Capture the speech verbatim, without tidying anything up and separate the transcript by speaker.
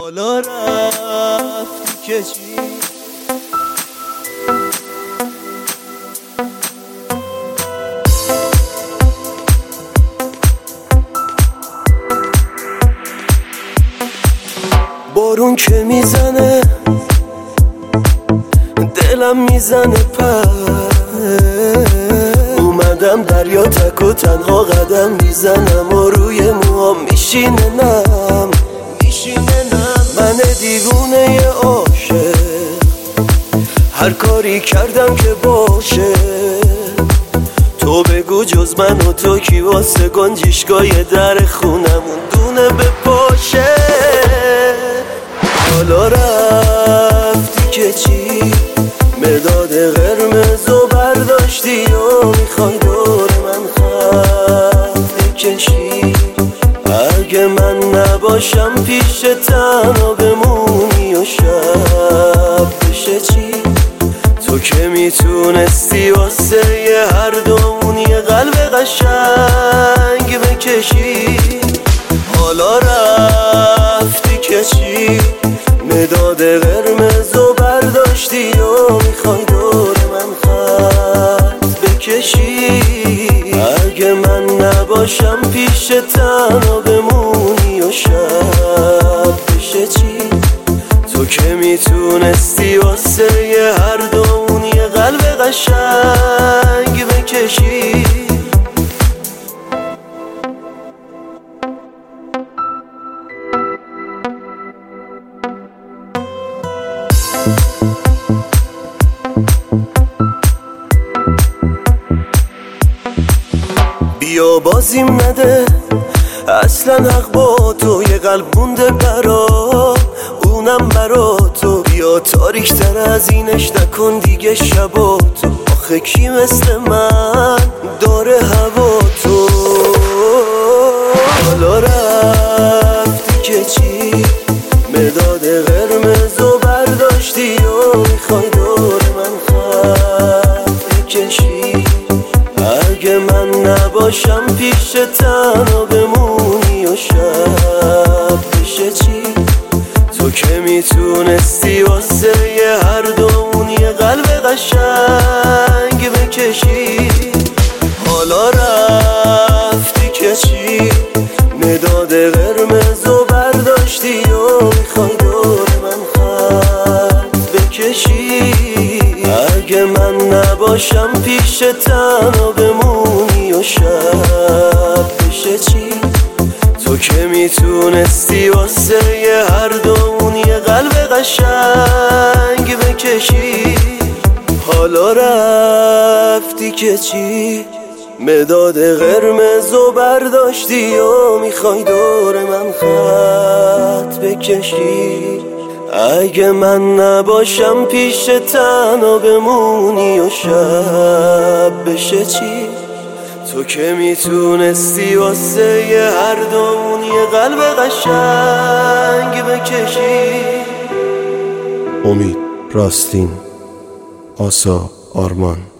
Speaker 1: حالا رفتی که چی؟ بارون که میزنه دلم میزنه پر، اومدم دریا تک و تنها قدم میزنم و روی موهام میشینه نم میشینه نم من دیوونه عاشق، هر کاری کردم که باشه. تو بگو جز من و تو کی واسه گنجشگاه در خونمون دونه بپاشه. حالا رفتی که چی؟ مداد قرمز و برداشتی و میخوای دور من خط بکشی. اگه من نباشم پیش تنها بمونی و شب بشه چی؟ تو که میتونستی واسه یه هر دومون یه قلب قشنگ بکشی. حالا رفتی که چی؟ مداد قرمز و برداشتی و میخوای دور من خط بکشی. اگه من نباشم پیش تنها بمونی و شب بشه چی؟ تو که میتونستی واسه یه هر دومون یه قلب قشنگ بکشی. بیا بازیم نده اصلا حق با تو، یه قلب مونده برا اونم برا تو. بیا تاریک تر از اینش نکن دیگه شبا تو، آخه کی مثل من داره هوا تو. حالا رفتی که چی؟ مداد قرمز و برداشتی و میخوای دور من خط بکشی. اگه من نباشم پیش تنها بمونی و شب بشه چی؟ تو که میتونستی واسه یه هر دومون یه قلب قشنگ بکشی. حالا رفتی که چی؟ مداد قرمز و برداشتی و میخوای دور من خط بکشی. اگه من نباشم پیش تنها بمونی و شب بشه چی؟ تو که میتونستی واسه یه هر دومون یه قلب قشنگ بکشی. حالا رفتی که چی؟ مداد قرمز و برداشتی و میخوای دور من خط بکشی. اگه من نباشم پیش تنها بمونی و شب بشه چی؟ تو که میتونستی واسه یه هر دومون یه قلب قشنگ بکشی.
Speaker 2: امید، راستین، آسا، آرمان.